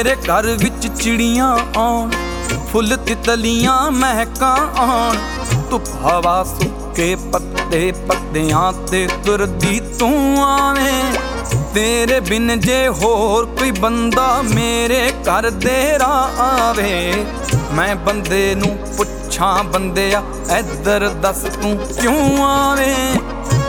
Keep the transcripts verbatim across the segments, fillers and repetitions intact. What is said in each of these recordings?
मेरे घर विच चिड़ियां आउण, फुल तितलियां महकां आउण, धुप हवा सुके पत्ते पत्तियां ते तुरदी तू आवें। तेरे बिन जे होर कोई बंदा मेरे घर दे राह आवे, मैं बंदे नूं पुछां बंदिया इधर दस तू क्यों आवें।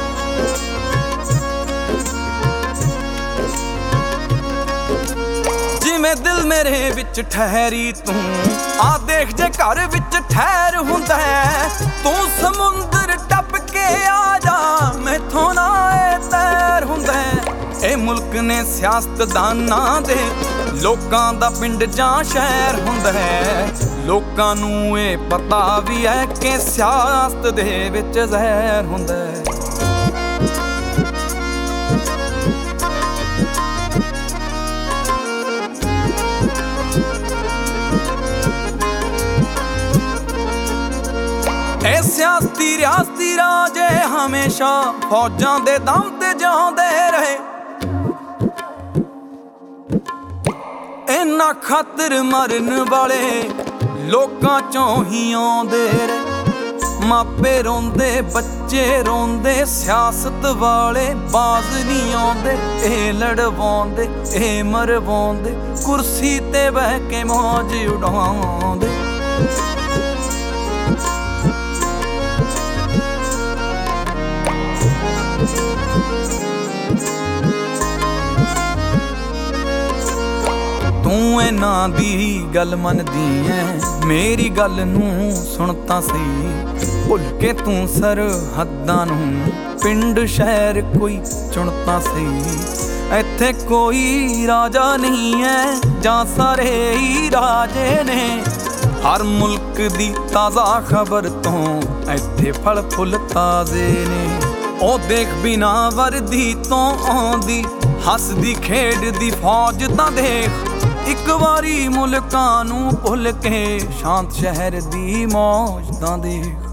जिवें दिल मेरे विच ठहरी तू, आ देख जे घर विच ठहर हुंदा है, तू समुंदर टप के आ जा, मैथों ना ए तैर हुंदा है। ए मुल्क ने सियासतदानां दे लोकां दा पिंड जां शहर हुंदा है, लोकां नूं ए पता भी है कि सियासत दे विच जहर हुंदा है। ए सियासती रियासती राजे हमेशा फौजां दे दम ते जांदे रहे, इन्हां खातर मरन वाले लोकां चों ही आउंदे रहे। मापे रोंदे बच्चे रोंदे, सियासत वाले बाज नहीं आउंदे, ए लड़वाउंदे ए मरवाउंदे, कुर्सी ते बह के मौज उड़ाउंदे। तू इन्हां दी गल मनदी ऐ, मेरी गल नूं सुण तां सही, भुल के तू सरहदां नूं पिंड शहर कोई चुण तां सही। इत्थे कोई राजा नहीं है जां सारे ही राजे ने, हर मुल्क दी ताज़ा खबर तो इत्थे फल फुल ताज़े ने। ओ देख बिना वर्दी तो आउंदी हसदी खेडदी फौज तां देख, एक वारी मुल्कां नूं भुल के शांत शहर दी मौज तां देख।